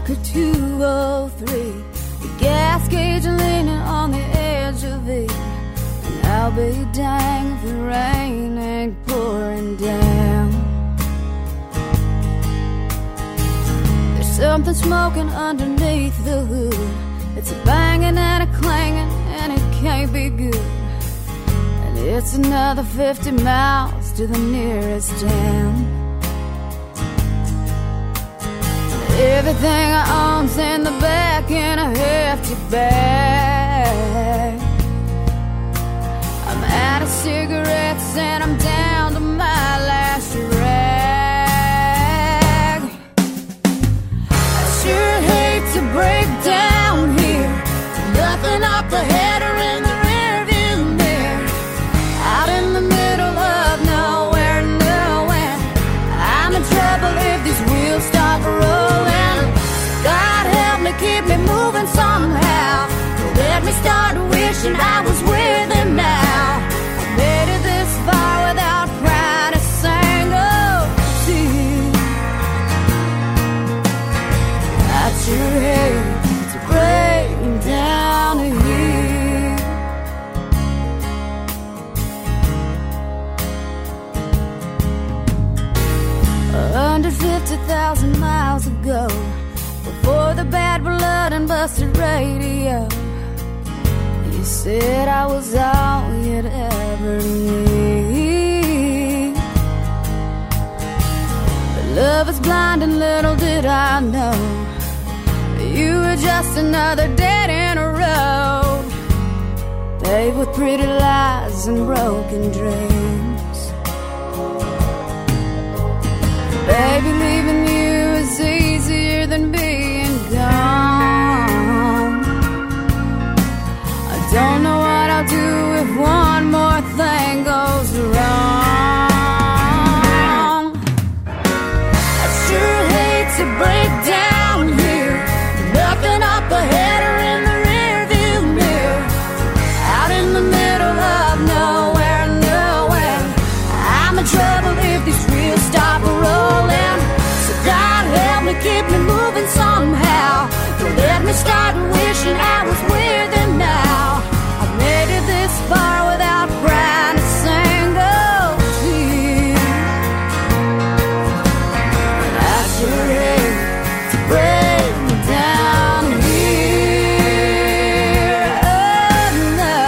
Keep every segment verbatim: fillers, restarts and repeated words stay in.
Parker two oh three, the gas gauge leaning on the edge of E. And I'll be dang if the rain ain't pouring down. There's something smoking underneath the hood. It's a banging and a clanging, and it can't be good. And it's another fifty miles to the nearest town. Everything I own's in the back in a hefty bag. I'm out of cigarettes and I'm down to my last rag. I sure hate to break down here. Nothing up ahead or in the rearview mirror. Out in the middle of nowhere, nowhere. I'm in trouble if these wheels stop rolling. God help me, keep me moving somehow. Don't let me start wishing I was with him now. I made it this far without crying a single tear. I sure hate to break down here. one hundred fifty thousand miles ago, before the bad blood and busted radio, you said I was all you'd ever need. But love is blind and little did I know you were just another dead end road, paved with pretty lies and broken dreams. Baby, leaving you is easier than being gone. I don't know what I'll do if one more thing goes wrong. I sure hate to break down here. Nothing up ahead or in the rearview mirror. Out in the middle of nowhere, nowhere. I'm in trouble if these wheels stop rolling. So God help me, keep me moving somehow. Don't let me start wishing I was with him now. I made it this far without crying a single tear. And I sure hate to break down here. Oh no,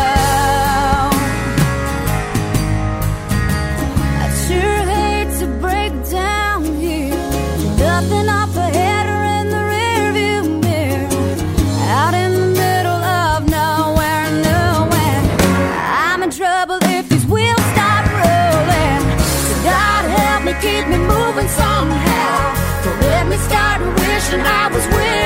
I sure hate to break down here. Nothing up ahead or in the rearview mirror. Out in the middle of nowhere, nowhere. I'm in trouble if these wheels stop rolling. So God help me, keep me moving somehow. Don't let me start wishing I was with